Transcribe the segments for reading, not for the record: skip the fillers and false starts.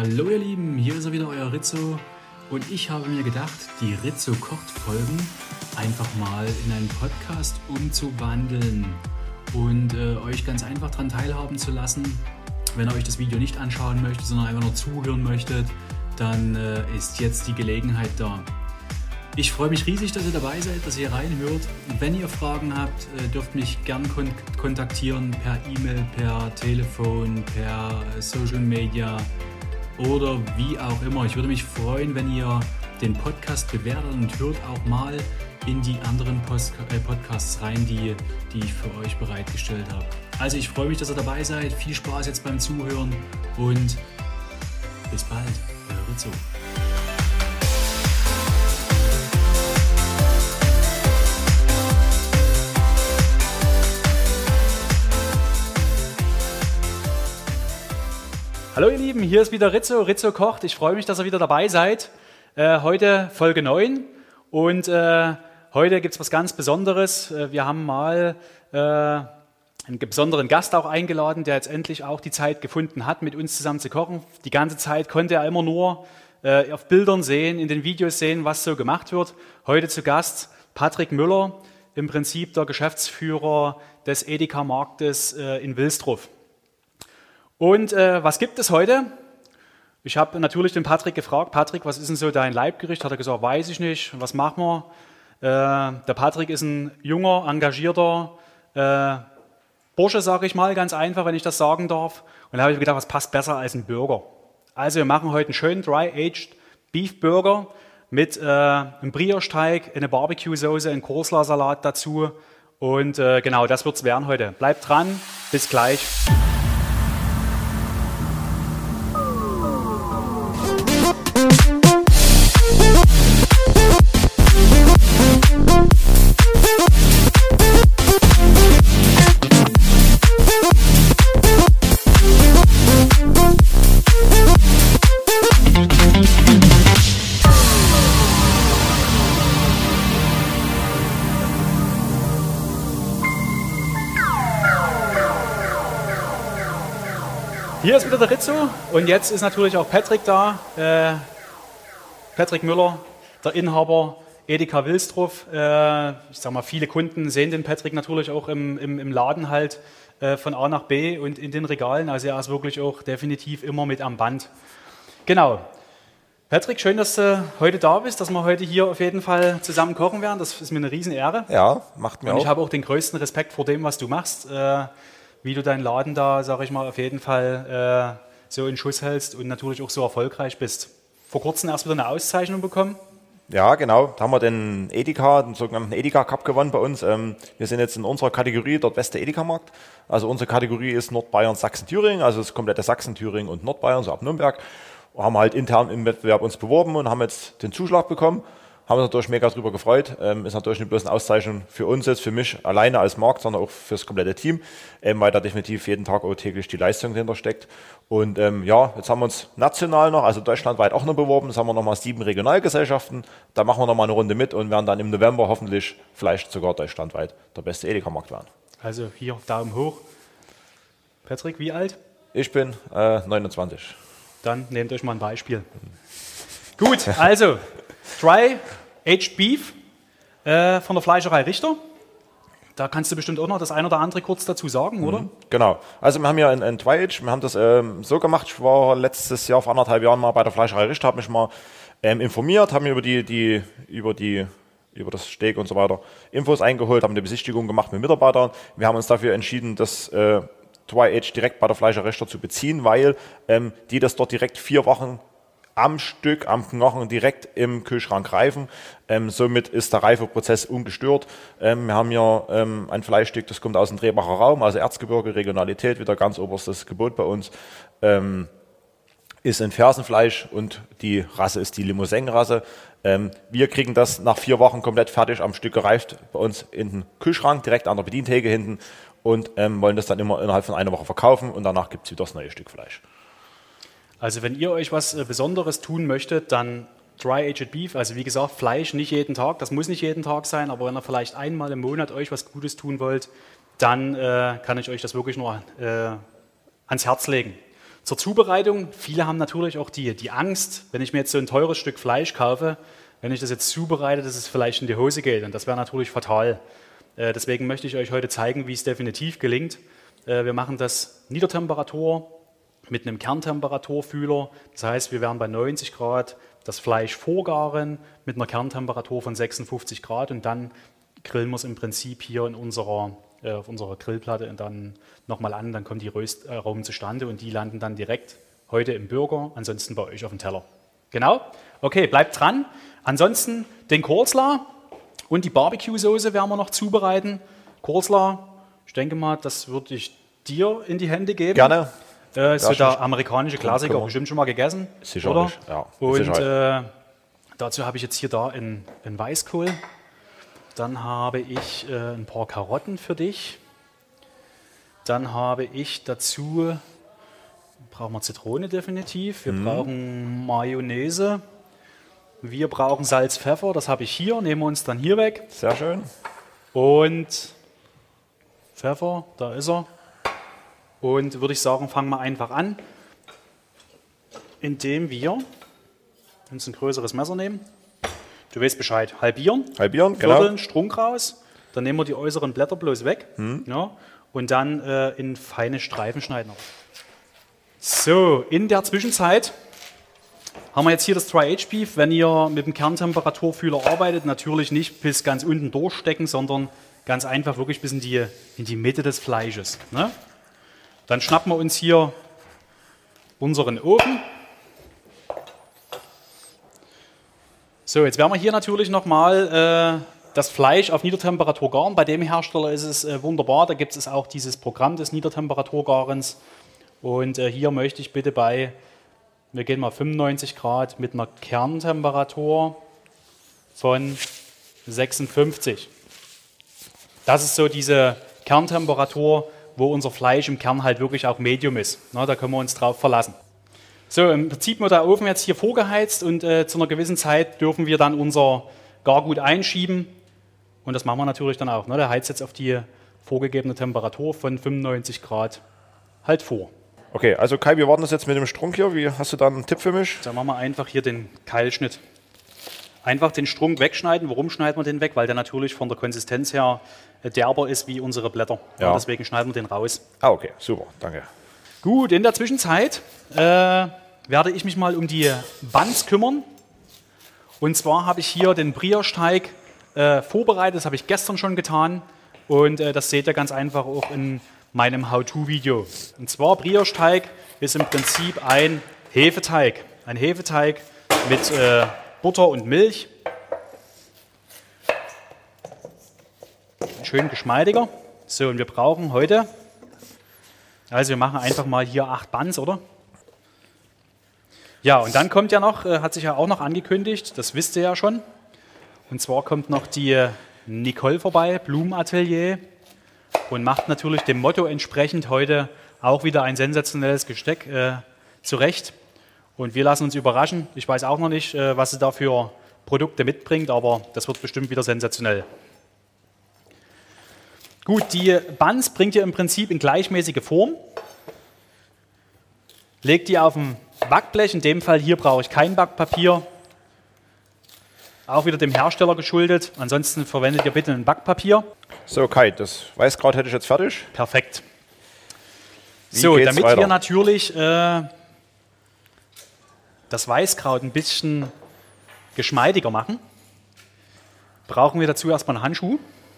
Hallo ihr Lieben, hier ist er wieder, euer Rizzo, und ich habe mir gedacht, die Rizzo kocht Folgen einfach mal in einen Podcast umzuwandeln und euch ganz einfach daran teilhaben zu lassen. Wenn ihr euch das Video nicht anschauen möchtet, sondern einfach nur zuhören möchtet, dann ist jetzt die Gelegenheit da. Ich freue mich riesig, dass ihr dabei seid, dass ihr reinhört. Und wenn ihr Fragen habt, dürft mich gern kontaktieren per E-Mail, per Telefon, per Social Media oder wie auch immer. Ich würde mich freuen, wenn ihr den Podcast bewertet und hört auch mal in die anderen Podcasts rein, die ich für euch bereitgestellt habe. Also ich freue mich, dass ihr dabei seid. Viel Spaß jetzt beim Zuhören und bis bald, euer Rizzo. Hallo ihr Lieben, hier ist wieder Rizzo, Rizzo kocht. Ich freue mich, dass ihr wieder dabei seid. Heute Folge 9 und heute gibt es was ganz Besonderes. Wir haben mal einen besonderen Gast auch eingeladen, der jetzt endlich auch die Zeit gefunden hat, mit uns zusammen zu kochen. Die ganze Zeit konnte er immer nur auf Bildern sehen, in den Videos sehen, was so gemacht wird. Heute zu Gast Patrick Müller, im Prinzip der Geschäftsführer des Edeka-Marktes in Wilsdruff. Und was gibt es heute? Ich habe natürlich den Patrick gefragt, Patrick, was ist denn so dein Leibgericht? Hat er gesagt, weiß ich nicht, was machen wir? Der Patrick ist ein junger, engagierter Bursche, sage ich mal, ganz einfach, wenn ich das sagen darf. Und da habe ich mir gedacht, was passt besser als ein Burger? Also wir machen heute einen schönen Dry-Aged Beef Burger mit einem Brioche-Teig, eine Barbecue-Soße, einen Coleslaw-Salat dazu. Und genau, das wird es werden heute. Bleibt dran, bis gleich. Hier ist wieder der Rizzo und jetzt ist natürlich auch Patrick da, Patrick Müller, der Inhaber Edeka Wilsdruff. Ich sag mal, viele Kunden sehen den Patrick natürlich auch im Laden halt von A nach B und in den Regalen, also er ist wirklich auch definitiv immer mit am Band. Genau. Patrick, schön, dass du heute da bist, dass wir heute hier auf jeden Fall zusammen kochen werden, das ist mir eine Riesenehre. Ja, macht mir auch. Und ich habe auch den größten Respekt vor dem, was du machst. Wie du deinen Laden da, sage ich mal, auf jeden Fall so in Schuss hältst und natürlich auch so erfolgreich bist. Vor kurzem erst wieder eine Auszeichnung bekommen. Ja, genau. Da haben wir den sogenannten Edeka Cup gewonnen bei uns. Wir sind jetzt in unserer Kategorie dort beste Edeka-Markt. Also unsere Kategorie ist Nordbayern, Sachsen, Thüringen, also das komplette Sachsen, Thüringen und Nordbayern, so ab Nürnberg. Wir haben halt intern im Wettbewerb uns beworben und haben jetzt den Zuschlag bekommen. Haben uns natürlich mega drüber gefreut. Ist natürlich nicht bloß eine Auszeichnung für uns jetzt, für mich alleine als Markt, sondern auch für das komplette Team, weil da definitiv jeden Tag auch täglich die Leistung dahinter steckt. Und ja, jetzt haben wir uns national noch, also deutschlandweit auch noch beworben. Jetzt haben wir nochmal 7 Regionalgesellschaften. Da machen wir nochmal eine Runde mit und werden dann im November hoffentlich vielleicht sogar deutschlandweit der beste Edeka-Markt werden. Also hier Daumen hoch. Patrick, wie alt? Ich bin 29. Dann nehmt euch mal ein Beispiel. Gut, also Dry-Aged Beef von der Fleischerei Richter. Da kannst du bestimmt auch noch das ein oder andere kurz dazu sagen, oder? Genau. Also wir haben hier ein Dry-Aged, wir haben das so gemacht, ich war letztes Jahr vor 1,5 Jahren mal bei der Fleischerei Richter, habe mich mal informiert, haben mir über das Steak und so weiter Infos eingeholt, haben eine Besichtigung gemacht mit Mitarbeitern. Wir haben uns dafür entschieden, das Dry-Aged direkt bei der Fleischerei Richter zu beziehen, weil die das dort direkt 4 Wochen am Stück, am Knochen direkt im Kühlschrank reifen. Somit ist der Reifeprozess ungestört. Wir haben hier ein Fleischstück, das kommt aus dem Drehbacher Raum, also Erzgebirge, Regionalität, wieder ganz oberstes Gebot bei uns. Ist ein Fersenfleisch und die Rasse ist die Limousin-Rasse. Wir kriegen das nach 4 Wochen komplett fertig am Stück gereift bei uns in den Kühlschrank, direkt an der Bedientheke hinten und wollen das dann immer innerhalb von 1 Woche verkaufen und danach gibt es wieder das neue Stück Fleisch. Also wenn ihr euch was Besonderes tun möchtet, dann Dry-Aged Beef, also wie gesagt, Fleisch nicht jeden Tag, das muss nicht jeden Tag sein, aber wenn ihr vielleicht einmal im Monat euch was Gutes tun wollt, dann kann ich euch das wirklich nur ans Herz legen. Zur Zubereitung, viele haben natürlich auch die Angst, wenn ich mir jetzt so ein teures Stück Fleisch kaufe, wenn ich das jetzt zubereite, dass es vielleicht in die Hose geht. Und das wäre natürlich fatal. Deswegen möchte ich euch heute zeigen, wie es definitiv gelingt. Wir machen das Niedertemperatur mit einem Kerntemperaturfühler. Das heißt, wir werden bei 90 Grad das Fleisch vorgaren mit einer Kerntemperatur von 56 Grad und dann grillen wir es im Prinzip hier in auf unserer Grillplatte und dann nochmal an, dann kommen die Röstaromen zustande und die landen dann direkt heute im Burger, ansonsten bei euch auf dem Teller. Genau? Okay, bleibt dran. Ansonsten den Coleslaw und die Barbecue-Soße werden wir noch zubereiten. Coleslaw, ich denke mal, das würde ich dir in die Hände geben. Gerne. So der amerikanische Klassiker, bestimmt schon mal gegessen. Sicherlich, oder? Ja. Und dazu habe ich jetzt hier einen Weißkohl. Dann habe ich ein paar Karotten für dich. Dann habe ich dazu, brauchen wir Zitrone definitiv. Wir brauchen Mayonnaise. Wir brauchen Salz, Pfeffer. Das habe ich hier. Nehmen wir uns dann hier weg. Sehr schön. Und Pfeffer, da ist er. Und würde ich sagen, fangen wir einfach an, indem wir uns ein größeres Messer nehmen. Du weißt Bescheid. Halbieren, genau. Vierteln, Strunk raus. Dann nehmen wir die äußeren Blätter bloß weg. Ja, und dann in feine Streifen schneiden. So, in der Zwischenzeit haben wir jetzt hier das Dry-Aged Beef. Wenn ihr mit dem Kerntemperaturfühler arbeitet, natürlich nicht bis ganz unten durchstecken, sondern ganz einfach wirklich bis in die Mitte des Fleisches. Ne? Dann schnappen wir uns hier unseren Ofen. So, jetzt werden wir hier natürlich nochmal das Fleisch auf Niedertemperatur garen. Bei dem Hersteller ist es wunderbar, da gibt es auch dieses Programm des Niedertemperaturgarens. Und hier möchte ich bitte wir gehen mal 95 Grad mit einer Kerntemperatur von 56. Das ist so diese Kerntemperatur, wo unser Fleisch im Kern halt wirklich auch Medium ist. Na, da können wir uns drauf verlassen. So, im Prinzip wird der Ofen jetzt hier vorgeheizt und zu einer gewissen Zeit dürfen wir dann unser Gargut einschieben. Und das machen wir natürlich dann auch. Ne? Der heizt jetzt auf die vorgegebene Temperatur von 95 Grad halt vor. Okay, also Kai, wir warten das jetzt mit dem Strunk hier. Wie, hast du da einen Tipp für mich? Dann machen wir einfach hier den Keilschnitt. Einfach den Strunk wegschneiden. Warum schneiden wir den weg? Weil der natürlich von der Konsistenz her derber ist wie unsere Blätter. Ja. Und deswegen schneiden wir den raus. Ah, okay, super, danke. Gut, in der Zwischenzeit werde ich mich mal um die Buns kümmern. Und zwar habe ich hier den Brioche-Teig vorbereitet. Das habe ich gestern schon getan. Und das seht ihr ganz einfach auch in meinem How-To-Video. Und zwar Brioche-Teig ist im Prinzip ein Hefeteig. Ein Hefeteig mit Butter und Milch. Schön geschmeidiger. So, und wir brauchen heute, also wir machen einfach mal hier 8 Buns, oder? Ja, und dann kommt ja noch, hat sich ja auch noch angekündigt, das wisst ihr ja schon. Und zwar kommt noch die Nicole vorbei, Blumenatelier, und macht natürlich dem Motto entsprechend heute auch wieder ein sensationelles Gesteck zurecht. Und wir lassen uns überraschen. Ich weiß auch noch nicht, was sie da für Produkte mitbringt, aber das wird bestimmt wieder sensationell. Gut, die Buns bringt ihr im Prinzip in gleichmäßige Form. Legt die auf ein Backblech. In dem Fall hier brauche ich kein Backpapier. Auch wieder dem Hersteller geschuldet. Ansonsten verwendet ihr bitte ein Backpapier. So Kai, das Weißkraut hätte ich jetzt fertig. Perfekt. Wie so, geht's damit weiter? wir natürlich das Weißkraut ein bisschen geschmeidiger machen, brauchen wir dazu erstmal einen Handschuh.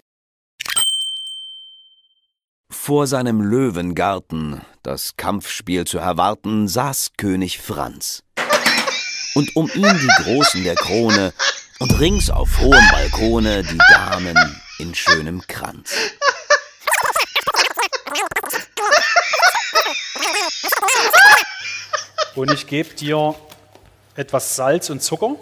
Vor seinem Löwengarten, das Kampfspiel zu erwarten, saß König Franz. Und um ihn die Großen der Krone und rings auf hohem Balkone die Damen in schönem Kranz. Und ich gebe dir etwas Salz und Zucker.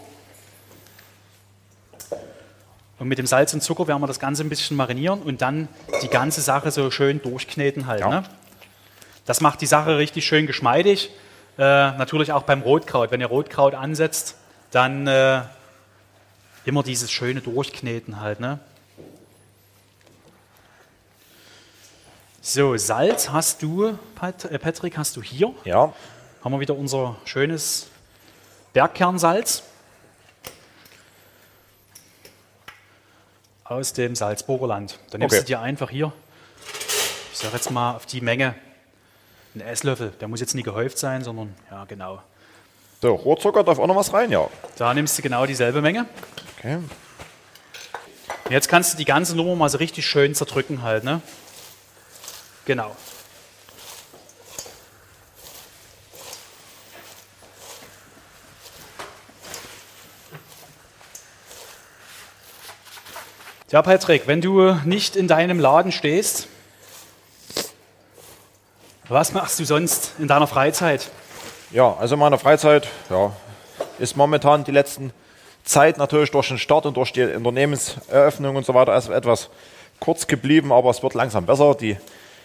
Und mit dem Salz und Zucker werden wir das Ganze ein bisschen marinieren und dann die ganze Sache so schön durchkneten halt. Ja. Ne? Das macht die Sache richtig schön geschmeidig. Natürlich auch beim Rotkraut. Wenn ihr Rotkraut ansetzt, dann immer dieses schöne Durchkneten halt. Ne? So, Salz hast du, Patrick, hast du hier. Ja, Haben wir wieder unser schönes Bergkernsalz aus dem Salzburger Land. Dann nimmst du dir einfach hier, ich sage jetzt mal auf die Menge, einen Esslöffel. Der muss jetzt nicht gehäuft sein, sondern, ja genau. so, Rohrzucker, darf auch noch was rein? Ja. Da nimmst du genau dieselbe Menge. Okay. Und jetzt kannst du die ganze Nummer mal so richtig schön zerdrücken halt, ne? Genau. Ja, Patrick, wenn du nicht in deinem Laden stehst, was machst du sonst in deiner Freizeit? Ja, also in meiner Freizeit ist momentan die letzten Zeit natürlich durch den Start und durch die Unternehmenseröffnung und so weiter erst etwas kurz geblieben, aber es wird langsam besser. Die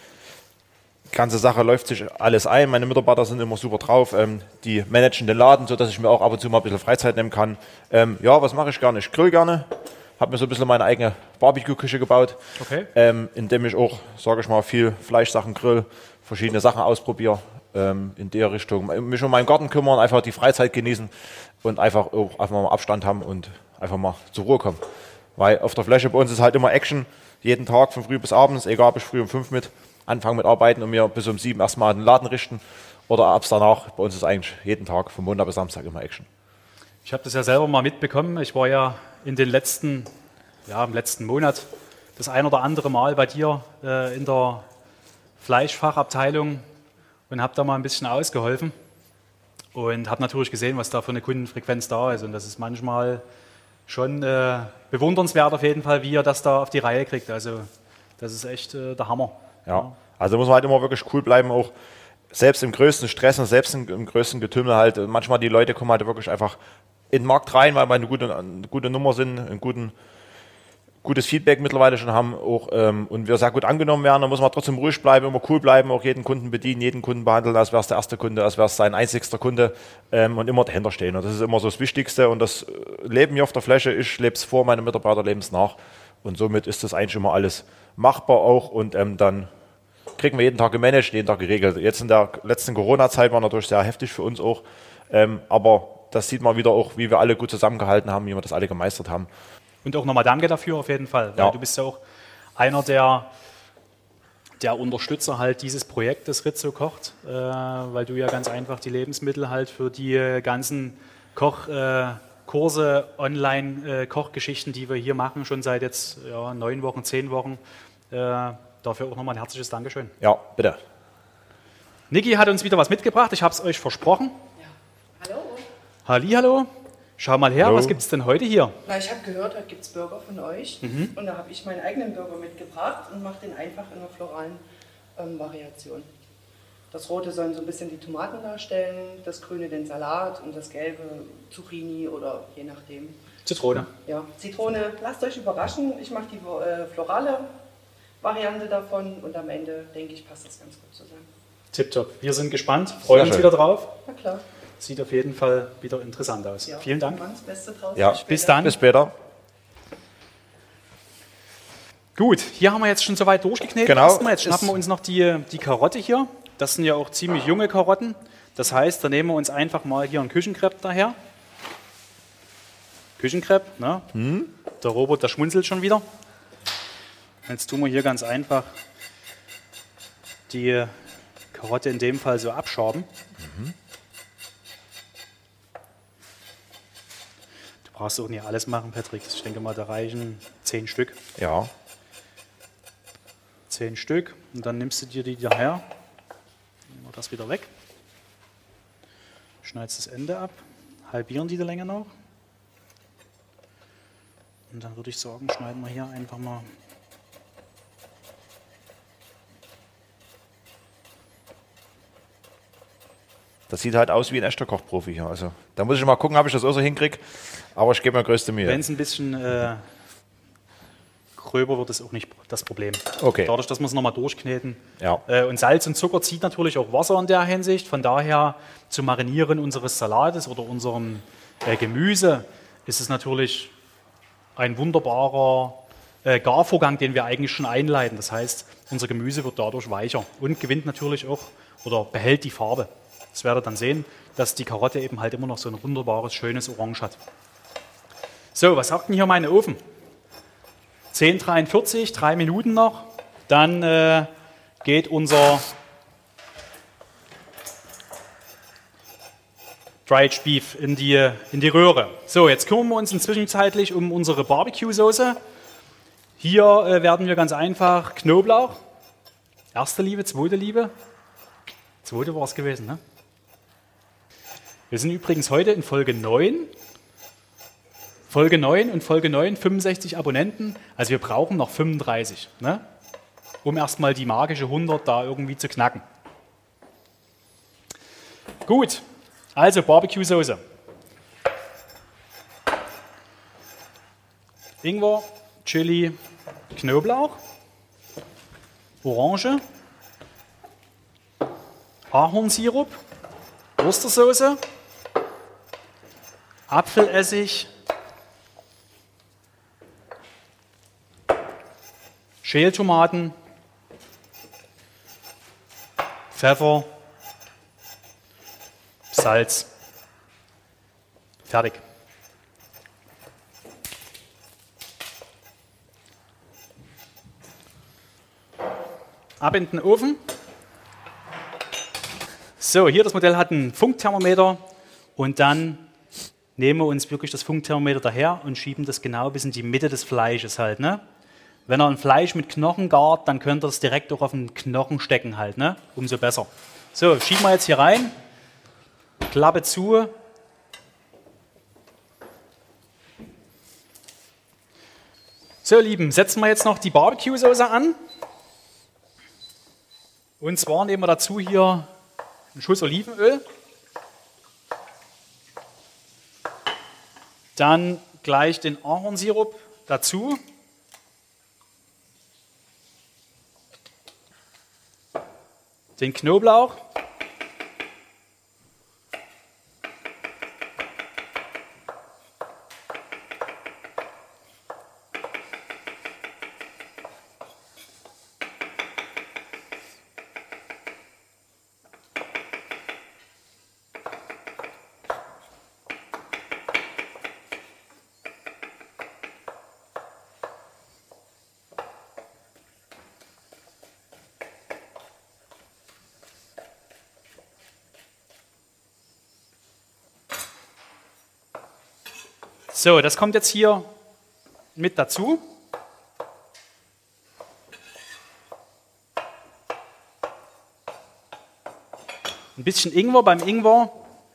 ganze Sache läuft sich alles ein. Meine Mitarbeiter sind immer super drauf. Die managen den Laden, sodass ich mir auch ab und zu mal ein bisschen Freizeit nehmen kann. Was mache ich gerne? Ich grill gerne. Habe mir so ein bisschen meine eigene Barbecue-Küche gebaut, Okay. in dem ich auch, sage ich mal, viel Fleischsachen grill, verschiedene Sachen ausprobiere in der Richtung. Mich um meinen Garten kümmern, einfach die Freizeit genießen und einfach mal Abstand haben und einfach mal zur Ruhe kommen. Weil auf der Fläche bei uns ist halt immer Action, jeden Tag von früh bis abends, egal ob ich früh um 5 anfange mit Arbeiten und mir bis um 7 erstmal den Laden richten oder ab danach. Bei uns ist eigentlich jeden Tag von Montag bis Samstag immer Action. Ich habe das ja selber mal mitbekommen. Ich war ja im letzten Monat das ein oder andere Mal bei dir in der Fleischfachabteilung und habe da mal ein bisschen ausgeholfen und habe natürlich gesehen, was da für eine Kundenfrequenz da ist. Und das ist manchmal schon bewundernswert auf jeden Fall, wie ihr das da auf die Reihe kriegt. Also das ist echt der Hammer. Ja, also muss man halt immer wirklich cool bleiben, auch selbst im größten Stress und selbst im größten Getümmel halt. Manchmal die Leute kommen halt wirklich einfach in den Markt rein, weil wir eine gute Nummer sind, gutes Feedback mittlerweile schon haben auch, und wir sehr gut angenommen werden. Da muss man trotzdem ruhig bleiben, immer cool bleiben, auch jeden Kunden bedienen, jeden Kunden behandeln, als wäre es der erste Kunde, als wäre es sein einzigster Kunde, und immer dahinter stehen. Und das ist immer so das Wichtigste und das Leben hier auf der Fläche, ich lebe es vor, meine Mitarbeiter leben es nach und somit ist das eigentlich immer alles machbar auch und dann kriegen wir jeden Tag gemanagt, jeden Tag geregelt. Jetzt in der letzten Corona-Zeit war natürlich sehr heftig für uns auch, aber das sieht man wieder auch, wie wir alle gut zusammengehalten haben, wie wir das alle gemeistert haben. Und auch nochmal danke dafür auf jeden Fall, weil du bist ja auch einer der Unterstützer halt dieses Projektes Rizzo kocht, weil du ja ganz einfach die Lebensmittel halt für die ganzen Kochkurse, Online-Kochgeschichten, die wir hier machen, schon seit jetzt 9 Wochen, 10 Wochen, dafür auch nochmal ein herzliches Dankeschön. Ja, bitte. Niki hat uns wieder was mitgebracht, ich habe es euch versprochen. Ja. Hallo. Hallihallo. Schau mal her, Hallo. Was gibt es denn heute hier? Na, ich habe gehört, heute gibt es Burger von euch. Und da habe ich meinen eigenen Burger mitgebracht und mache den einfach in einer floralen Variation. Das Rote sollen so ein bisschen die Tomaten darstellen, das Grüne den Salat und das Gelbe Zucchini oder je nachdem. Zitrone. Ja, Zitrone, lasst euch überraschen. Ich mache die florale Variante davon und am Ende, denke ich, passt das ganz gut zusammen. Tipptopp. Wir sind gespannt, freuen uns schön. wieder drauf. Na klar. Sieht auf jeden Fall wieder interessant aus. Ja, Vielen Dank. machen das Beste draus. Ja. Bis dann. Bis später. Gut, hier haben wir jetzt schon soweit durchgeknetet. Genau. Erstmal, jetzt schnappen wir uns noch die Karotte hier. Das sind ja auch ziemlich junge Karotten. Das heißt, da nehmen wir uns einfach mal hier einen Küchenkrepp daher. Küchenkrepp, ne? Der Robert, der schmunzelt schon wieder. Jetzt tun wir hier ganz einfach die Karotte in dem Fall so abschaben. Du brauchst auch nicht alles machen, Patrick. Ich denke mal, da reichen 10 Stück. Ja. 10 Stück. Und dann nimmst du dir die daher. Nehmen wir das wieder weg. Schneidest das Ende ab. Halbieren die Länge noch. Und dann würde ich sagen, schneiden wir hier einfach mal. Das sieht halt aus wie ein echter Kochprofi hier. Also, da muss ich mal gucken, ob ich das auch so hinkriege. Aber ich gebe mir größte Mühe. Wenn es ein bisschen gröber wird, ist auch nicht das Problem. Okay. Dadurch, dass wir es nochmal durchkneten. Ja. Und Salz und Zucker zieht natürlich auch Wasser in der Hinsicht. Von daher zum Marinieren unseres Salates oder unserem Gemüse ist es natürlich ein wunderbarer Garvorgang, den wir eigentlich schon einleiten. Das heißt, unser Gemüse wird dadurch weicher und gewinnt natürlich auch oder behält die Farbe. Das werdet ihr dann sehen, dass die Karotte eben halt immer noch so ein wunderbares, schönes Orange hat. So, was sagt denn hier mein Ofen? 10:43, 3 Minuten noch. Dann geht unser Dried Beef in die Röhre. So, jetzt kümmern wir uns inzwischenzeitlich um unsere Barbecue-Soße. Hier werden wir ganz einfach Knoblauch, erste Liebe, zweite Liebe, zweite war es gewesen, ne? Wir sind übrigens heute in Folge 9. Folge 9 und Folge 9, 65 Abonnenten, also wir brauchen noch 35, ne? Um erstmal die magische 100 da irgendwie zu knacken. Gut, also Barbecue-Soße. Ingwer, Chili, Knoblauch, Orange, Ahornsirup, Ostersauce, Apfelessig, Schältomaten, Pfeffer, Salz. Fertig. Ab in den Ofen. So, hier das Modell hat ein Funkthermometer und dann nehmen wir uns wirklich das Funkthermometer daher und schieben das genau bis in die Mitte des Fleisches halt, ne? Wenn ihr ein Fleisch mit Knochen gart, dann könnt ihr das direkt auch auf den Knochen stecken halt, ne? Umso besser. So, schieben wir jetzt hier rein. Klappe zu. So, ihr Lieben, setzen wir jetzt noch die Barbecue-Soße an. Und zwar nehmen wir dazu hier einen Schuss Olivenöl. Dann gleich den Ahornsirup dazu. Den Knoblauch. So, das kommt jetzt hier mit dazu. Ein bisschen Ingwer. Beim Ingwer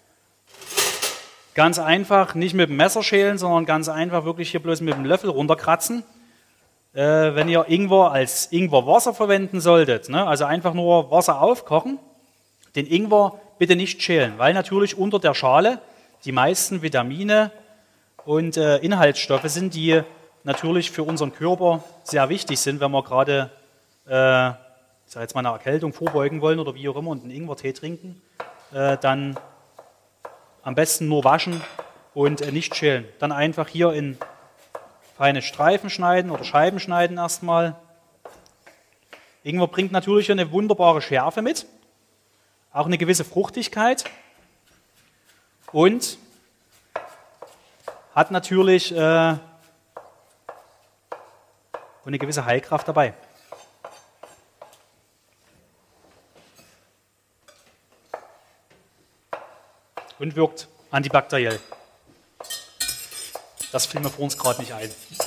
ganz einfach nicht mit dem Messer schälen, sondern ganz einfach wirklich hier bloß mit dem Löffel runterkratzen. Wenn ihr Ingwer als Ingwerwasser verwenden solltet, ne, also einfach nur Wasser aufkochen, den Ingwer bitte nicht schälen, weil natürlich unter der Schale die meisten Vitamine und Inhaltsstoffe sind, die natürlich für unseren Körper sehr wichtig sind, wenn wir gerade ich sage jetzt mal eine Erkältung vorbeugen wollen oder wie auch immer und einen Ingwertee trinken, dann am besten nur waschen und nicht schälen. Dann einfach hier in feine Streifen schneiden oder Scheiben schneiden erstmal. Ingwer bringt natürlich eine wunderbare Schärfe mit, auch eine gewisse Fruchtigkeit und hat natürlich eine gewisse Heilkraft dabei. Und wirkt antibakteriell. Das fiel mir vor uns gerade nicht ein.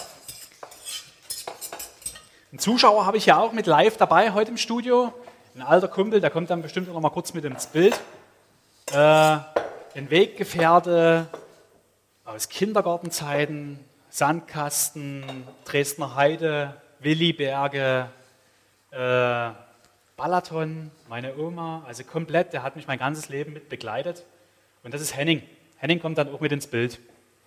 Einen Zuschauer habe ich ja auch mit live dabei heute im Studio. Ein alter Kumpel, der kommt dann bestimmt noch mal kurz mit ins Bild. Ein Weggefährte aus Kindergartenzeiten, Sandkasten, Dresdner Heide, Williberge, Balaton, meine Oma, also komplett, der hat mich mein ganzes Leben mit begleitet. Und das ist Henning. Henning kommt dann auch mit ins Bild.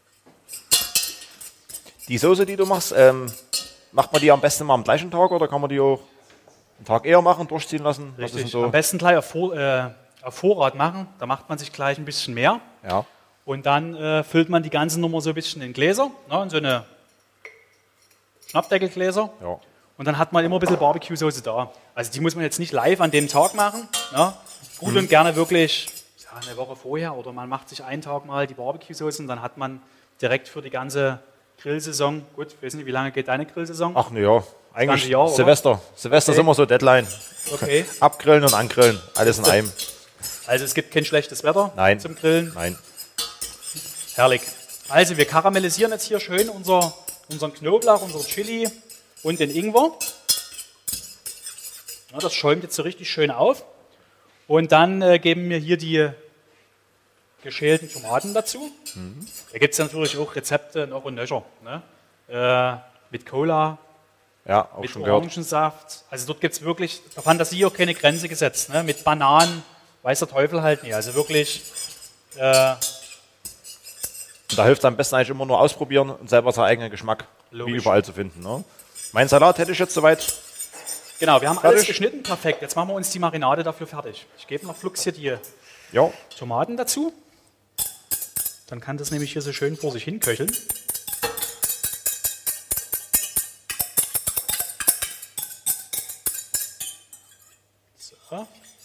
Die Soße, die du machst, macht man die am besten mal am gleichen Tag oder kann man die auch einen Tag eher machen, durchziehen lassen? Richtig, so? Am besten gleich auf Vorrat machen, da macht man sich gleich ein bisschen mehr. Ja. Und dann füllt man die ganze Nummer so ein bisschen in Gläser, ne, in so eine Schnappdeckelgläser. Ja. Und dann hat man immer ein bisschen Barbecue-Soße da. Also die muss man jetzt nicht live an dem Tag machen. Ne? Gut und gerne wirklich eine Woche vorher oder man macht sich einen Tag mal die Barbecue-Soße und dann hat man direkt für die ganze Grillsaison, gut, ich weiß nicht, wie lange geht deine Grillsaison? Ach ne, ja, eigentlich Jahr, oder? Silvester. Silvester ist immer so Deadline. Okay. Abgrillen und angrillen, alles in einem. Also es gibt kein schlechtes Wetter Nein. zum Grillen. Nein. Herrlich. Also wir karamellisieren jetzt hier schön unseren Knoblauch, unseren Chili und den Ingwer. Ja, das schäumt jetzt so richtig schön auf. Und dann geben wir hier die geschälten Tomaten dazu. Da gibt es natürlich auch Rezepte noch und nöcher. Ne? Mit Cola, Ja, auch mit schon gehört. Orangensaft. Also dort gibt es wirklich der Fantasie auch keine Grenze gesetzt. Ne? Mit Bananen, weiß der Teufel halt nicht. Also wirklich, Und da hilft es am besten eigentlich immer nur ausprobieren und selber seinen eigenen Geschmack Logisch. wie überall zu finden. Ne? Mein Salat hätte ich jetzt soweit. genau, wir haben Fertig? alles geschnitten, perfekt. Jetzt machen wir uns die Marinade dafür fertig. Ich gebe noch flugs hier die Ja, Tomaten dazu. Dann kann das nämlich hier so schön vor sich hin köcheln. So.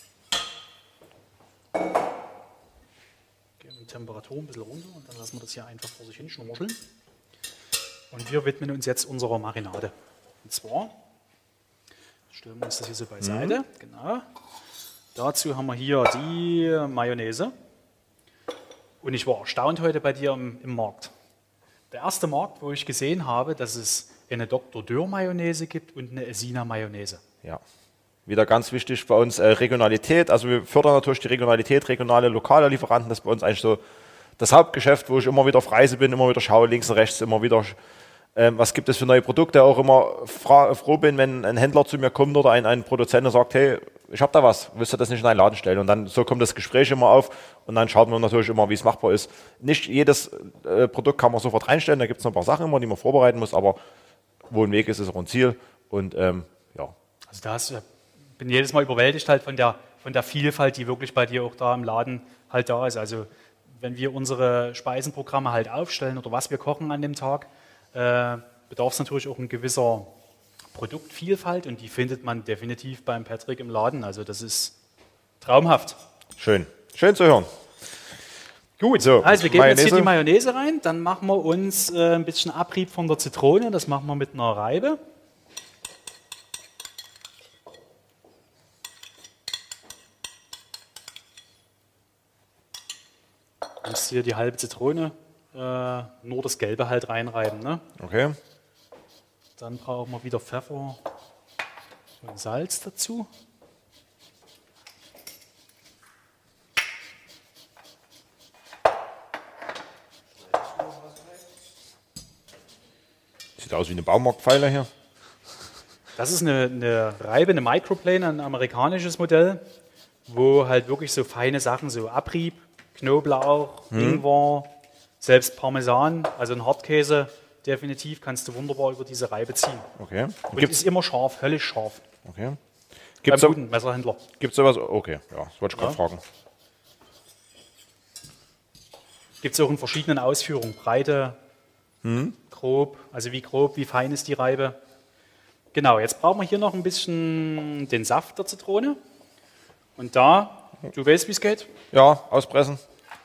Geben die Temperatur ein bisschen runter und dann lassen wir das hier einfach vor sich hin schnorcheln. Und wir widmen uns jetzt unserer Marinade. Und zwar stellen wir uns das hier so beiseite. Genau. Dazu haben wir hier die Mayonnaise. Und ich war erstaunt heute bei dir im Markt. Der erste Markt, wo ich gesehen habe, dass es eine Dr. Dürr Mayonnaise gibt und eine Esina Mayonnaise. ja. Wieder ganz wichtig bei uns Regionalität. Also wir fördern natürlich die Regionalität, regionale, lokale Lieferanten. Das ist bei uns eigentlich so das Hauptgeschäft, wo ich immer wieder auf Reise bin, immer wieder schaue, links und rechts, immer wieder, was gibt es für neue Produkte. Auch immer froh bin, wenn ein Händler zu mir kommt oder ein Produzent und sagt, hey, ich habe da was, willst du das nicht in einen Laden stellen? Und dann so kommt das Gespräch immer auf und dann schaut man natürlich immer, wie es machbar ist. Nicht jedes Produkt kann man sofort reinstellen, da gibt es noch ein paar Sachen immer, die man vorbereiten muss, aber wo ein Weg ist, ist auch ein Ziel. Und ja. Also bin jedes Mal überwältigt halt von der Vielfalt, die wirklich bei dir auch da im Laden halt da ist. Also wenn wir unsere Speisenprogramme halt aufstellen oder was wir kochen an dem Tag, bedarf es natürlich auch ein gewisser Produktvielfalt und die findet man definitiv beim Patrick im Laden. Also das ist traumhaft. Schön. Schön zu hören. Gut, So, also wir geben jetzt hier Mayonnaise. die Mayonnaise rein, dann machen wir uns ein bisschen Abrieb von der Zitrone, das machen wir mit einer Reibe. Du musst hier die halbe Zitrone, nur das Gelbe halt reinreiben. Ne? Okay. Dann brauchen wir wieder Pfeffer und Salz dazu. Sieht aus wie eine Baumarktpfeiler hier. Das ist eine Reibe, eine Microplane, ein amerikanisches Modell, wo halt wirklich so feine Sachen, so Abrieb, Knoblauch, Ingwer, selbst Parmesan, also ein Hartkäse, definitiv kannst du wunderbar über diese Reibe ziehen. Okay. Und ist immer scharf, höllisch scharf. Okay. Beim Gibt's guten Messerhändler. sowas? Okay, ja, das wollte ich gerade Ja. fragen. Gibt es auch in verschiedenen Ausführungen. Breite, grob, also wie grob, wie fein ist die Reibe. Genau, jetzt brauchen wir hier noch ein bisschen den Saft der Zitrone. Und da, du weißt, wie es geht, Ja, auspressen.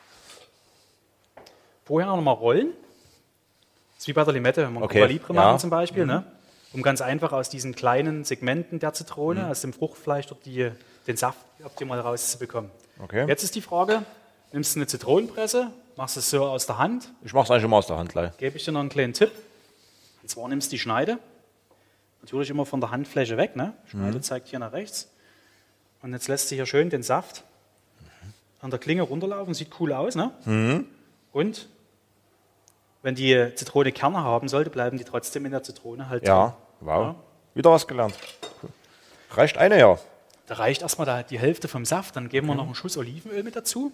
vorher noch mal rollen. Das ist wie bei der Limette, wenn wir Okay, Cuba Libre ja. machen zum Beispiel. Ne? Um ganz einfach aus diesen kleinen Segmenten der Zitrone, aus dem Fruchtfleisch, dort den Saft optimal rauszubekommen. Okay. Jetzt ist die Frage, nimmst du eine Zitronenpresse, machst es so aus der Hand, Ich mache es eigentlich immer aus der Hand gleich. gebe ich dir noch einen kleinen Tipp. Und zwar nimmst du die Schneide, natürlich immer von der Handfläche weg. Ne? Schneide zeigt hier nach rechts. Und jetzt lässt sich hier schön den Saft an der Klinge runterlaufen, sieht cool aus. Ne? Und wenn die Zitrone Kerne haben sollte, bleiben die trotzdem in der Zitrone halt Ja, drin. wow. Ja. Wieder was gelernt. Cool. Reicht eine, ja. Da reicht erstmal die Hälfte vom Saft, dann geben wir noch einen Schuss Olivenöl mit dazu.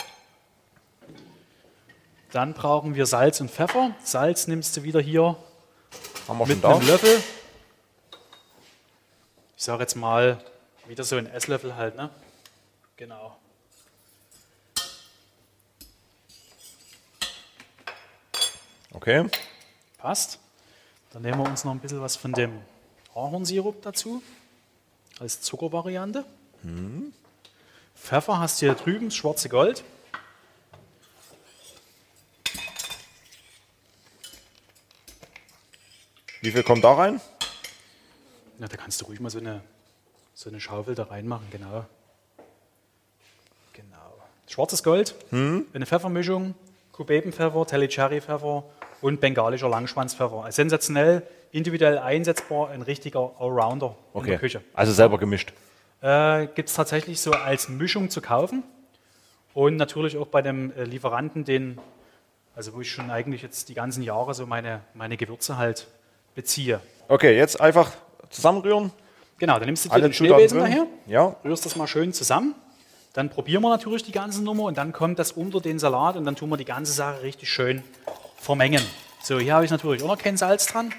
Dann brauchen wir Salz und Pfeffer. Salz nimmst du wieder hier Haben wir schon mit da. einem Löffel. Ich sage jetzt mal wieder so ein Esslöffel halt, ne? Genau. Okay. Passt. Dann nehmen wir uns noch ein bisschen was von dem Ahornsirup dazu, als Zuckervariante. Pfeffer hast du hier drüben, das schwarze Gold. Wie viel kommt da rein? Ja, da kannst du ruhig mal so eine Schaufel da reinmachen, genau. Schwarzes Gold, eine Pfeffermischung, Kubebenpfeffer, Tellicherry-Pfeffer und bengalischer Langschwanzpfeffer. Sensationell, individuell einsetzbar, ein richtiger Allrounder in der Küche. Also selber gemischt. Gibt es tatsächlich so als Mischung zu kaufen und natürlich auch bei dem Lieferanten, wo ich schon eigentlich jetzt die ganzen Jahre so meine Gewürze halt beziehe. Okay, jetzt einfach zusammenrühren. Genau, dann nimmst du dir Alle den Schneebesen Zutaten daher, Ja. rührst das mal schön zusammen, dann probieren wir natürlich die ganze Nummer und dann kommt das unter den Salat und dann tun wir die ganze Sache richtig schön vermengen. So, hier habe ich natürlich auch noch kein Salz dran.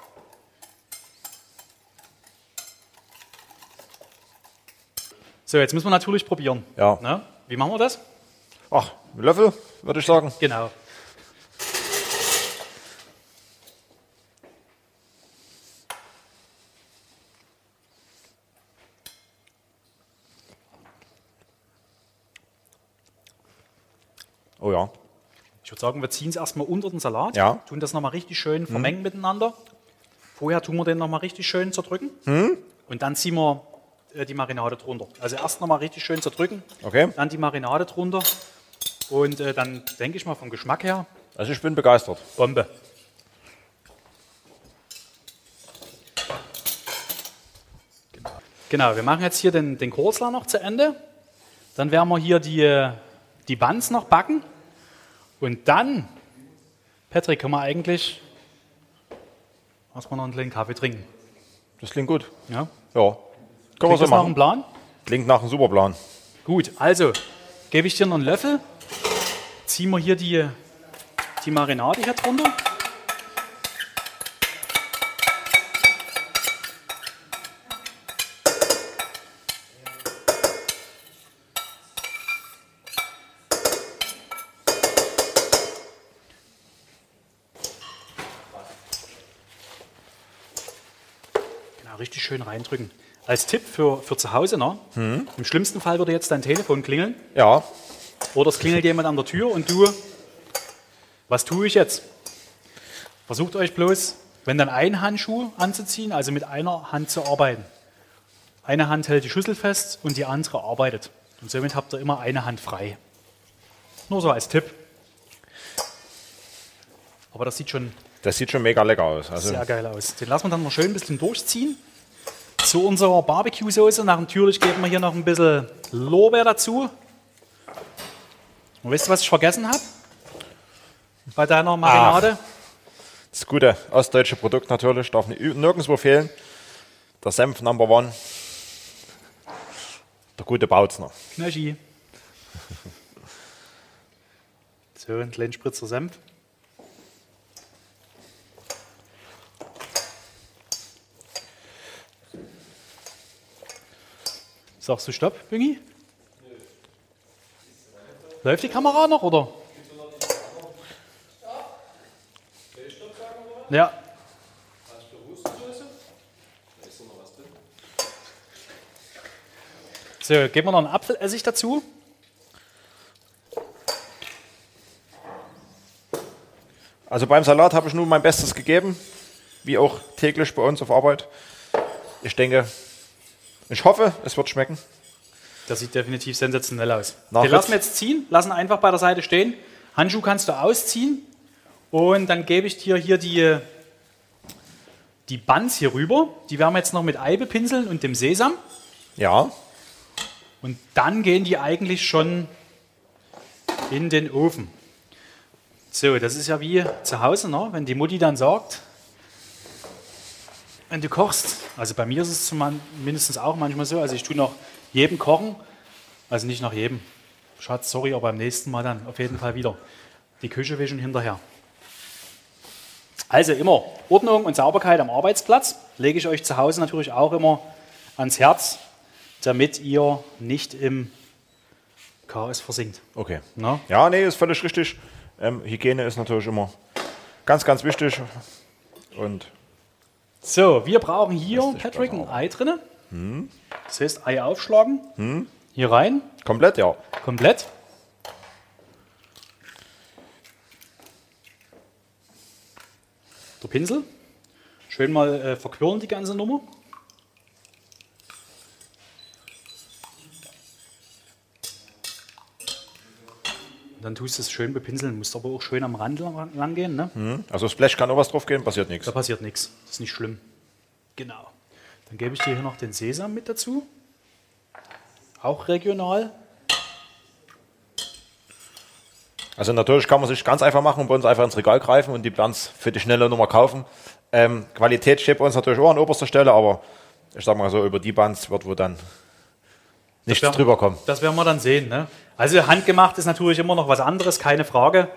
So, jetzt müssen wir natürlich probieren. Ja. Na, wie machen wir das? Ach, einen Löffel, würde ich sagen. Genau. Oh ja. Ich würde sagen, wir ziehen es erstmal unter den Salat, Ja. tun das nochmal richtig schön vermengen miteinander. Vorher tun wir den nochmal richtig schön zerdrücken und dann ziehen wir die Marinade drunter. Also erst nochmal richtig schön zerdrücken, Okay. dann die Marinade drunter und dann denke ich mal vom Geschmack her, Also ich bin begeistert. Bombe. Genau, wir machen jetzt hier den Kurzler noch zu Ende. Dann werden wir hier die Buns noch backen. Und dann, Patrick, können wir eigentlich erstmal noch einen kleinen Kaffee trinken. Das klingt gut. Ja? Ja. Können wir Klingt so das nach einem machen. Plan? Klingt nach einem super Plan. Gut, also gebe ich dir noch einen Löffel. Ziehen wir hier die Marinade hier drunter. Richtig schön reindrücken. Als Tipp für zu Hause, ne? Im schlimmsten Fall würde jetzt dein Telefon klingeln Ja. oder es klingelt jemand an der Tür und du, was tue ich jetzt? Versucht euch bloß, wenn dann ein Handschuh anzuziehen, also mit einer Hand zu arbeiten. Eine Hand hält die Schüssel fest und die andere arbeitet. Und somit habt ihr immer eine Hand frei. Nur so als Tipp. Aber das sieht schon Das sieht schon mega lecker aus. Also, sehr geil aus. Den lassen wir dann noch schön ein bisschen durchziehen. Zu unserer Barbecue-Soße natürlich geben wir hier noch ein bisschen Lorbeer dazu. Und wisst ihr, was ich vergessen habe? Bei deiner Marinade? das gute ostdeutsche Produkt natürlich, darf nirgendwo fehlen. Der Senf Number One. Der gute Bautzner. Knöschi. So, ein kleinen Spritzer Senf. Sagst du Stopp, Büngi? Läuft die Kamera noch, oder? Ja. So, geben wir noch einen Apfelessig dazu. Also beim Salat habe ich nur mein Bestes gegeben, wie auch täglich bei uns auf Arbeit. Ich denke, ich hoffe, es wird schmecken. Das sieht definitiv sensationell aus. Nachwitz. Den lassen wir jetzt ziehen, lassen einfach bei der Seite stehen. Handschuh kannst du ausziehen und dann gebe ich dir hier die Buns hier rüber. Die werden wir jetzt noch mit Ei bepinseln und dem Sesam. Ja, Und dann gehen die eigentlich schon in den Ofen. So, das ist ja wie zu Hause, ne? Wenn die Mutti dann sagt, wenn du kochst, also bei mir ist es mindestens auch manchmal so, also ich tue nach jedem kochen, also nicht nach jedem, Schatz, sorry, aber beim nächsten Mal dann auf jeden Fall wieder die Küche wischen hinterher. Also immer Ordnung und Sauberkeit am Arbeitsplatz, lege ich euch zu Hause natürlich auch immer ans Herz, damit ihr nicht im Chaos versinkt. okay. Na? Ja, nee, ist völlig richtig. Hygiene ist natürlich immer ganz, ganz wichtig. Und So, wir brauchen hier, Patrick, ein Ei drin. Das heißt, Ei aufschlagen. Hier rein. Komplett, ja. Komplett. Der Pinsel. Schön mal verquirlen die ganze Nummer. Und dann tust du es schön bepinseln. Musst aber auch schön am Rand lang gehen. Ne? Also Splash kann auch was drauf gehen, passiert nichts. Da passiert nichts. Das ist nicht schlimm. Genau. Dann gebe ich dir hier noch den Sesam mit dazu. Auch regional. Also natürlich kann man sich ganz einfach machen und bei uns einfach ins Regal greifen und die Bilanz für die schnelle Nummer kaufen. Qualität steht bei uns natürlich auch an oberster Stelle, aber ich sag mal so, über die Bilanz wird wohl dann nichts drüber kommen. Das werden wir dann sehen. Ne? Also handgemacht ist natürlich immer noch was anderes, keine Frage.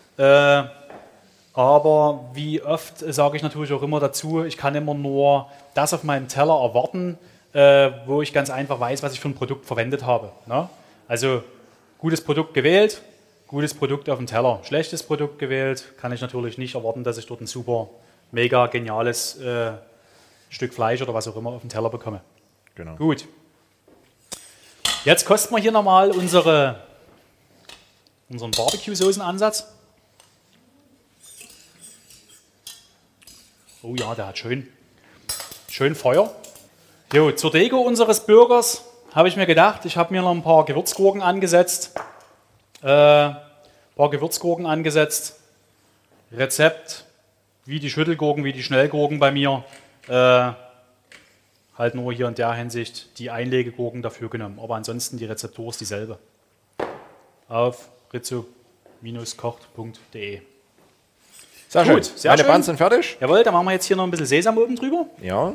Aber wie oft sage ich natürlich auch immer dazu, ich kann immer nur das auf meinem Teller erwarten, wo ich ganz einfach weiß, was ich für ein Produkt verwendet habe. Ne? Also gutes Produkt gewählt, gutes Produkt auf dem Teller. Schlechtes Produkt gewählt, kann ich natürlich nicht erwarten, dass ich dort ein super, mega geniales Stück Fleisch oder was auch immer auf dem Teller bekomme. Genau. Gut. Jetzt kosten wir hier nochmal unseren Barbecue-Soßenansatz. Oh ja, der hat schön Feuer. Jo, zur Deko unseres Burgers habe ich mir gedacht, ich habe mir noch ein paar Gewürzgurken angesetzt. Rezept, wie die Schüttelgurken, wie die Schnellgurken bei mir. Halt nur hier in der Hinsicht die Einlegegurken dafür genommen. Aber ansonsten die Rezeptur ist dieselbe. Auf rizzo-kocht.de. Sehr schön. Gut, sehr Meine schön. Buns sind fertig. Jawohl, dann machen wir jetzt hier noch ein bisschen Sesam oben drüber. Ja.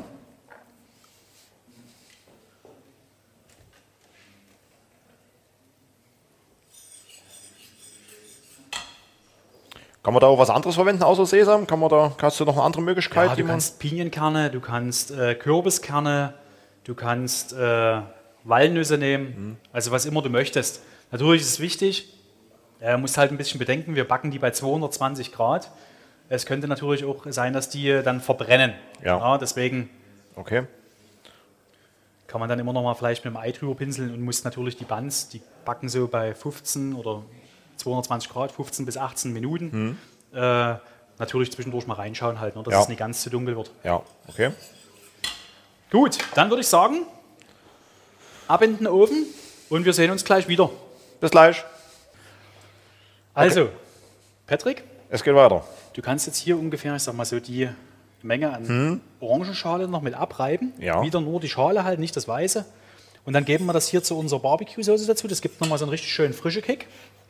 Kann man da auch was anderes verwenden außer Sesam? Hast du noch eine andere Möglichkeit? Ja, du kannst Pinienkerne, du kannst Kürbiskerne, du kannst Walnüsse nehmen, also was immer du möchtest. Natürlich ist es wichtig, musst halt ein bisschen bedenken, wir backen die bei 220 Grad. Es könnte natürlich auch sein, dass die dann verbrennen. Ja. Deswegen Okay. kann man dann immer noch mal vielleicht mit dem Ei drüber pinseln und muss natürlich die Buns, die backen so bei 15 oder 220 Grad, 15 bis 18 Minuten. Natürlich zwischendurch mal reinschauen halt, dass es nicht ganz zu dunkel wird. Ja, okay. Gut, dann würde ich sagen, ab in den Ofen und wir sehen uns gleich wieder. Bis gleich. Also, Patrick, Es geht weiter. du kannst jetzt hier ungefähr, ich sag mal so, die Menge an Orangenschale noch mit abreiben. Ja. Wieder nur die Schale halt, nicht das Weiße. Und dann geben wir das hier zu unserer Barbecue-Soße dazu. Das gibt nochmal so einen richtig schönen frischen Kick.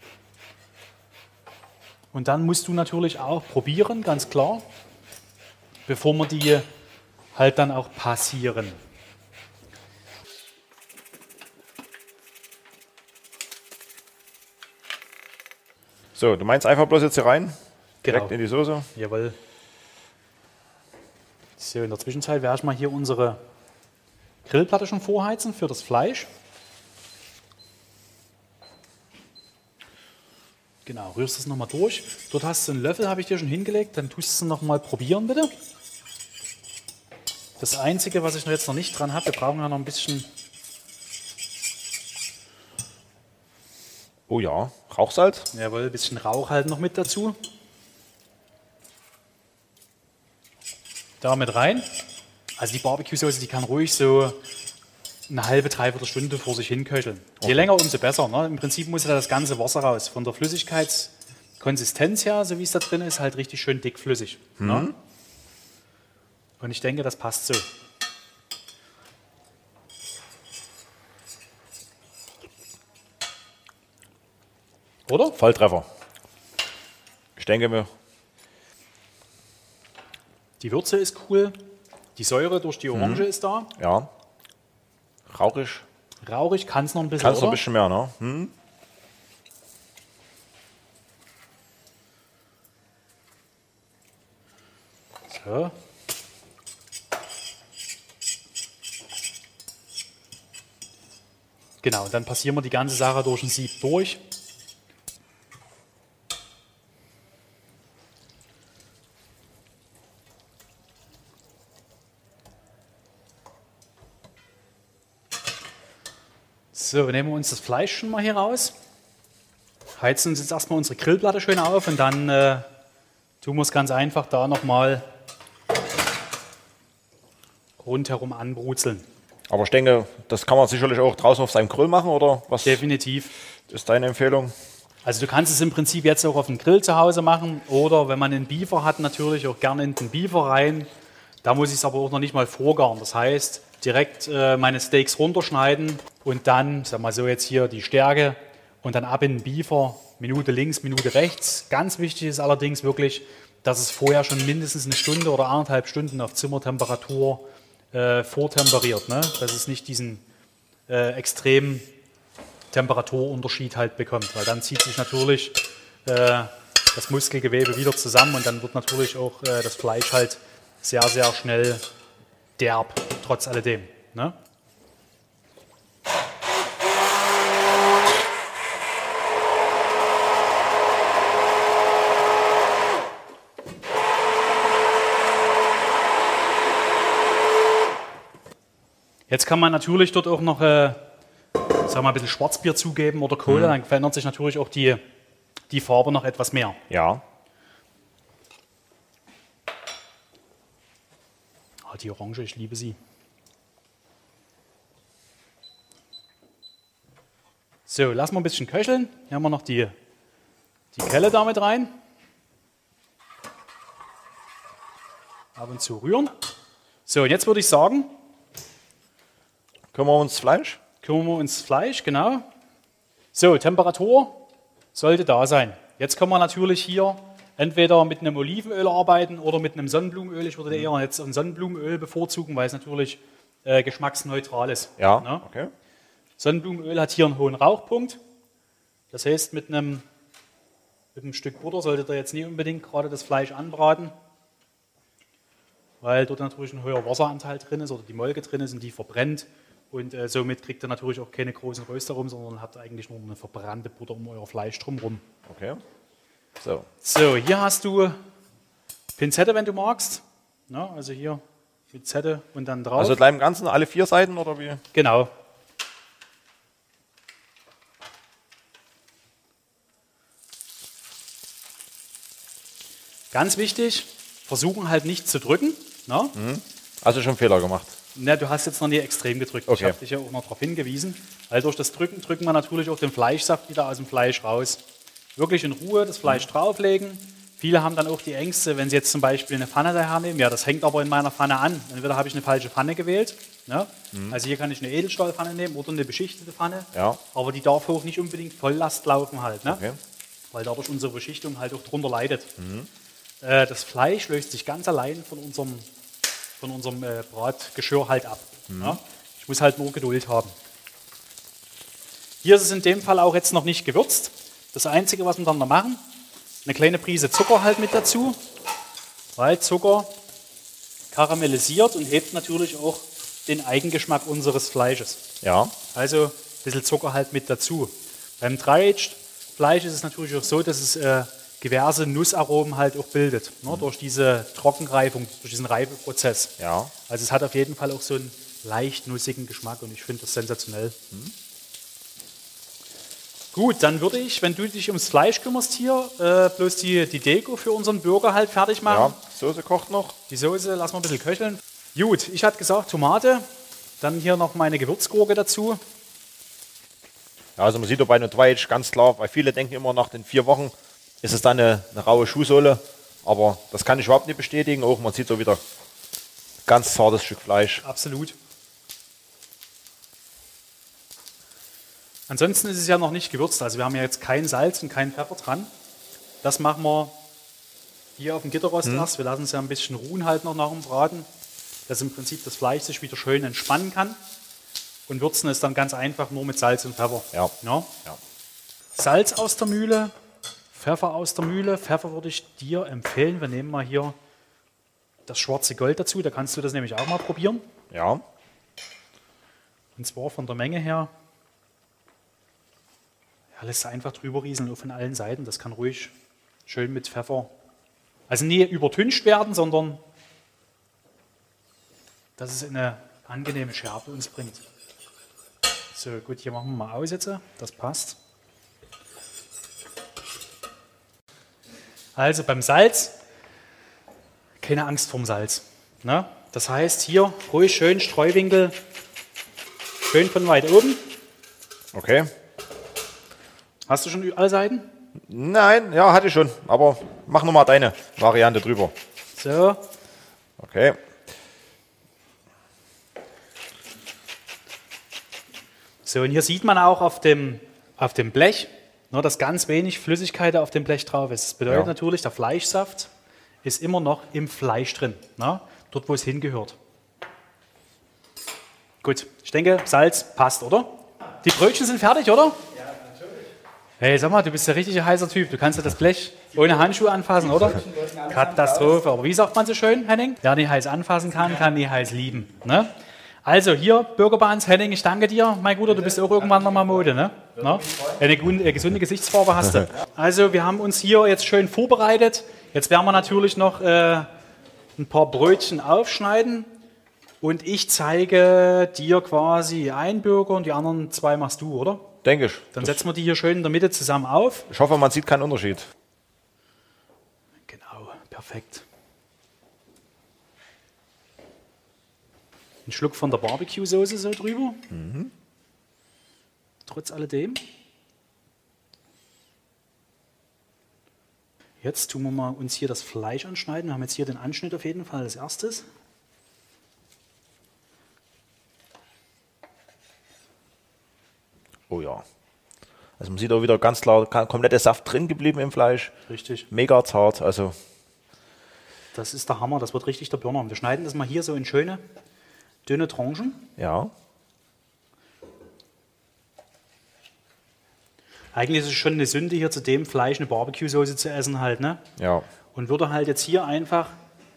Und dann musst du natürlich auch probieren, ganz klar, bevor wir die halt dann auch passieren. So, du meinst einfach bloß jetzt hier rein? Direkt Genau. in die Soße? Jawohl. So, in der Zwischenzeit werde ich mal hier unsere Grillplatte schon vorheizen für das Fleisch. Genau, rührst es nochmal durch. Dort hast du einen Löffel, habe ich dir schon hingelegt. Dann tust du es nochmal probieren, bitte. Das Einzige, was ich jetzt noch nicht dran habe, wir brauchen ja noch ein bisschen. Oh ja, Rauchsalz. Jawohl, ein bisschen Rauch halt noch mit dazu. Da mit rein. Also die Barbecue-Soße, die kann ruhig so eine halbe, dreiviertel Stunde vor sich hin köcheln. Je länger, umso besser. Ne? Im Prinzip muss ja das ganze Wasser raus. Von der Flüssigkeitskonsistenz her, so wie es da drin ist, halt richtig schön dickflüssig. Ne? Und ich denke, das passt so. Oder? Volltreffer. Ich denke mir, Die Würze ist cool. Die Säure durch die Orange ist da. ja, rauchig. Rauchig kann es noch ein bisschen, Kannst noch oder? ein bisschen mehr, ne? Hm? So. Genau, und dann passieren wir die ganze Sache durch ein Sieb durch. So, nehmen wir uns das Fleisch schon mal hier raus. Heizen uns jetzt erstmal unsere Grillplatte schön auf und dann tun wir es ganz einfach da nochmal rundherum anbrutzeln. Aber ich denke, das kann man sicherlich auch draußen auf seinem Grill machen, oder was Definitiv. ist deine Empfehlung? Also du kannst es im Prinzip jetzt auch auf dem Grill zu Hause machen oder wenn man einen Beefer hat, natürlich auch gerne in den Beefer rein. Da muss ich es aber auch noch nicht mal vorgaren. Das heißt, direkt meine Steaks runterschneiden und dann, sag mal so jetzt hier die Stärke und dann ab in den Beefer, Minute links, Minute rechts. Ganz wichtig ist allerdings wirklich, dass es vorher schon mindestens eine Stunde oder 1,5 Stunden auf Zimmertemperatur vortemperiert, ne? Dass es nicht diesen extremen Temperaturunterschied halt bekommt, weil dann zieht sich natürlich das Muskelgewebe wieder zusammen und dann wird natürlich auch das Fleisch halt sehr, sehr schnell derb, trotz alledem. Ne? Jetzt kann man natürlich dort auch noch sagen wir mal, ein bisschen Schwarzbier zugeben oder Cola, dann verändert sich natürlich auch die Farbe noch etwas mehr. Ja. Oh, die Orange, ich liebe sie. So, lassen wir ein bisschen köcheln. Hier haben wir noch die Kelle da mit rein. Ab und zu rühren. So, und jetzt würde ich sagen, Kümmern wir uns Fleisch? kümmern wir uns Fleisch, genau. So, Temperatur sollte da sein. Jetzt können wir natürlich hier entweder mit einem Olivenöl arbeiten oder mit einem Sonnenblumenöl. Ich würde eher jetzt ein Sonnenblumenöl bevorzugen, weil es natürlich geschmacksneutral ist. Ja, Ne? okay. Sonnenblumenöl hat hier einen hohen Rauchpunkt. Das heißt, mit einem Stück Butter solltet ihr jetzt nie unbedingt gerade das Fleisch anbraten, weil dort natürlich ein hoher Wasseranteil drin ist oder die Molke drin ist und die verbrennt. Und somit kriegt ihr natürlich auch keine großen Röster rum, sondern habt eigentlich nur eine verbrannte Butter um euer Fleisch drumherum. Okay. So. So, hier hast du Pinzette, wenn du magst. Ja, also hier Pinzette und dann drauf. Also gleich im Ganzen alle 4 Seiten oder wie? Genau. Ganz wichtig, versuchen halt nicht zu drücken. Ne? Also schon Fehler gemacht. Ne, du hast jetzt noch nie extrem gedrückt. Okay. Ich habe dich ja auch noch darauf hingewiesen. Weil durch das Drücken drücken wir natürlich auch den Fleischsaft wieder aus dem Fleisch raus. Wirklich in Ruhe das Fleisch drauflegen. Viele haben dann auch die Ängste, wenn sie jetzt zum Beispiel eine Pfanne dahernehmen. Ja, das hängt aber in meiner Pfanne an. Entweder habe ich eine falsche Pfanne gewählt. Ne? Also hier kann ich eine Edelstahlpfanne nehmen oder eine beschichtete Pfanne. Ja. Aber die darf auch nicht unbedingt Volllast laufen halt. Ne? Okay. Weil dadurch unsere Beschichtung halt auch drunter leidet. Das Fleisch löst sich ganz allein von unserem Bratgeschirr halt ab. Ja? Ich muss halt nur Geduld haben. Hier ist es in dem Fall auch jetzt noch nicht gewürzt. Das Einzige, was wir dann noch machen, eine kleine Prise Zucker halt mit dazu, weil Zucker karamellisiert und hebt natürlich auch den Eigengeschmack unseres Fleisches. Ja. Also ein bisschen Zucker halt mit dazu. Beim Dry-Aged-Fleisch ist es natürlich auch so, dass es diverse Nussaromen halt auch bildet, ne, durch diese Trockenreifung, durch diesen Reifeprozess. Ja. Also es hat auf jeden Fall auch so einen leicht nussigen Geschmack und ich finde das sensationell. Gut, dann würde ich, wenn du dich ums Fleisch kümmerst hier, bloß die Deko für unseren Burger halt fertig machen. Ja, Soße kocht noch. Die Soße lassen wir ein bisschen köcheln. Gut, ich hatte gesagt Tomate, dann hier noch meine Gewürzgurke dazu. Ja, also man sieht bei einem Dry-Aged ganz klar, weil viele denken immer, nach den 4 Wochen ist es dann eine raue Schuhsohle. Aber das kann ich überhaupt nicht bestätigen. Auch man sieht so wieder ganz zartes Stück Fleisch. Absolut. Ansonsten ist es ja noch nicht gewürzt, also wir haben ja jetzt kein Salz und kein Pfeffer dran. Das machen wir hier auf dem Gitterrost erst. Wir lassen es ja ein bisschen ruhen halt noch nach dem Braten, dass im Prinzip das Fleisch sich wieder schön entspannen kann. Und würzen es dann ganz einfach nur mit Salz und Pfeffer. Ja. Ja? Ja. Salz aus der Mühle, Pfeffer aus der Mühle. Pfeffer würde ich dir empfehlen. Wir nehmen mal hier das schwarze Gold dazu, da kannst du das nämlich auch mal probieren. Ja. Und zwar von der Menge her. Ja, lässt einfach drüber rieseln, nur von allen Seiten. Das kann ruhig schön mit Pfeffer, also nie übertüncht werden, sondern dass es eine angenehme Schärfe uns bringt. So, gut, hier machen wir mal aus jetzt. Das passt. Also beim Salz, keine Angst vorm Salz. Ne? Das heißt, hier ruhig schön Streuwinkel, schön von weit oben. Okay. Hast du schon alle Seiten? Nein, ja, hatte ich schon. Aber mach nochmal deine Variante drüber. So. Okay. So, und hier sieht man auch auf dem Blech, nur dass ganz wenig Flüssigkeit auf dem Blech drauf ist. Das bedeutet natürlich, der Fleischsaft ist immer noch im Fleisch drin, ne? Dort, wo es hingehört. Gut, ich denke, Salz passt, oder? Die Brötchen sind fertig, oder? Ja, natürlich. Hey, sag mal, du bist ja richtig ein heißer Typ. Du kannst ja das Blech ohne Handschuhe anfassen, oder? Katastrophe. Aber wie sagt man so schön, Henning? Wer nie heiß anfassen kann, kann nie heiß lieben. Ne? Also hier, Burgerbahns, Henning, ich danke dir, mein Guter, du bist auch irgendwann nochmal Mode, ne? Eine gesunde Gesichtsfarbe hast du. Also wir haben uns hier jetzt schön vorbereitet. Jetzt werden wir natürlich noch ein paar Brötchen aufschneiden und ich zeige dir quasi einen Burger und die anderen zwei machst du, oder? Denke ich. Dann setzen wir die hier schön in der Mitte zusammen auf. Ich hoffe, man sieht keinen Unterschied. Genau, perfekt. Ein Schluck von der Barbecue-Soße so drüber. Mhm. Trotz alledem. Jetzt tun wir mal uns hier das Fleisch anschneiden. Wir haben jetzt hier den Anschnitt auf jeden Fall als erstes. Oh ja. Also man sieht auch wieder ganz klar, kompletter Saft drin geblieben im Fleisch. Richtig. Mega zart. Also das ist der Hammer, das wird richtig der Burner. Wir schneiden das mal hier so in schöne, dünne Tranchen. Ja. Eigentlich ist es schon eine Sünde, hier zu dem Fleisch eine Barbecue-Soße zu essen halt, ne? Ja. Und würde halt jetzt hier einfach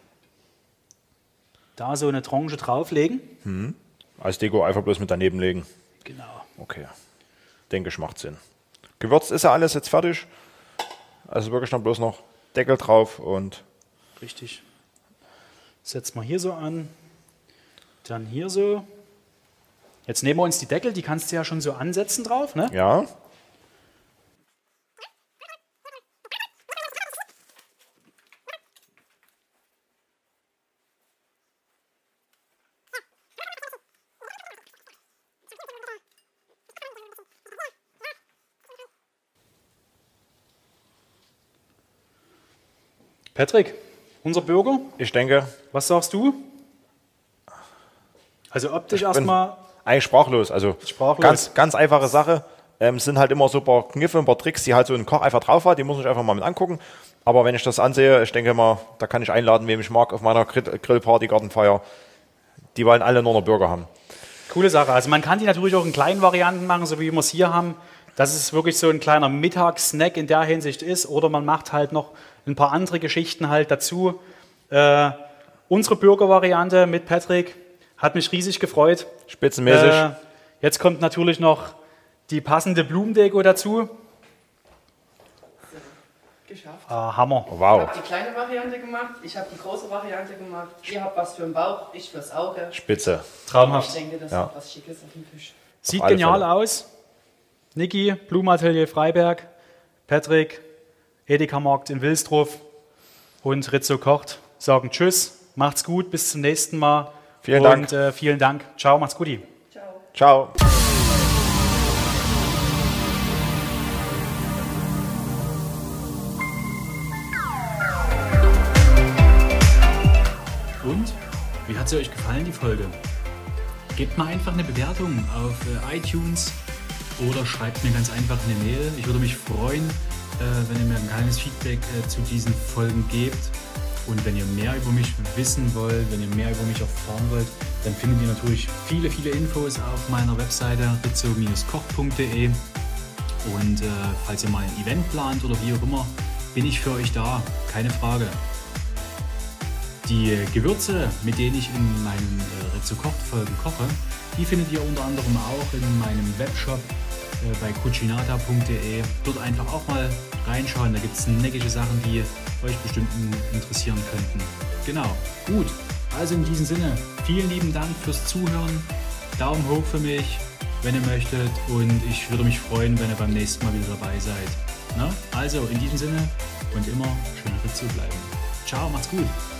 da so eine Tranche drauflegen. Mhm. Als Deko einfach bloß mit daneben legen. Genau. Okay. Denke ich, macht Sinn. Gewürzt ist ja alles jetzt fertig. Also wirklich noch bloß noch Deckel drauf und... Richtig. Setzen wir hier so an. Dann hier so. Jetzt nehmen wir uns die Deckel, die kannst du ja schon so ansetzen drauf, ne? Ja. Patrick, unser Burger. Ich denke... Was sagst du? Also optisch erstmal... Eigentlich sprachlos. Also sprachlos. Ganz einfache Sache. Sind halt immer so ein paar Kniffe, ein paar Tricks, die halt so ein Koch einfach drauf hat. Die muss ich einfach mal mit angucken. Aber wenn ich das ansehe, ich denke mal, da kann ich einladen, wem ich mag, auf meiner Grillparty, Gartenfeier. Die wollen alle nur noch Burger haben. Coole Sache. Also man kann die natürlich auch in kleinen Varianten machen, so wie wir es hier haben. Dass es wirklich so ein kleiner Mittagssnack in der Hinsicht ist. Oder man macht halt noch ein paar andere Geschichten halt dazu. Unsere Burger-Variante mit Patrick hat mich riesig gefreut. Spitzenmäßig. Jetzt kommt natürlich noch die passende Blumendeko dazu. Geschafft. Hammer. Oh, wow. Ich habe die kleine Variante gemacht, ich habe die große Variante gemacht. Ihr habt was für den Bauch, ich fürs Auge. Spitze. Traumhaft. Ich denke, das Ja. ist was Schickes auf dem Tisch. Sieht Auf alle genial Fälle. aus. Niki, Blumenatelier Freiberg, Patrick, Edeka Markt in Wilsdruff und Rizzo kocht. Sagen Tschüss, macht's gut, bis zum nächsten Mal. Vielen Dank. Und vielen Dank. Ciao, macht's gut. Ciao. Ciao. Und? Wie hat sie euch gefallen, die Folge? Gebt mal einfach eine Bewertung auf iTunes oder schreibt mir ganz einfach eine Mail. Ich würde mich freuen, wenn ihr mir ein kleines Feedback zu diesen Folgen gebt. Und wenn ihr mehr über mich wissen wollt, wenn ihr mehr über mich erfahren wollt, dann findet ihr natürlich viele, viele Infos auf meiner Webseite rizzo-koch.de. Und falls ihr mal ein Event plant oder wie auch immer, bin ich für euch da, keine Frage. Die Gewürze, mit denen ich in meinen Rizzo-Kocht-Folgen koche, die findet ihr unter anderem auch in meinem Webshop bei cucinata.de. Dort einfach auch mal reinschauen, da gibt es neckische Sachen, die euch bestimmt interessieren könnten. Genau, gut. Also in diesem Sinne, vielen lieben Dank fürs Zuhören. Daumen hoch für mich wenn ihr möchtet. Und ich würde mich freuen, wenn ihr beim nächsten Mal wieder dabei seid. Na? Also in diesem Sinne und immer schön Rizzo bleiben. Ciao, macht's gut.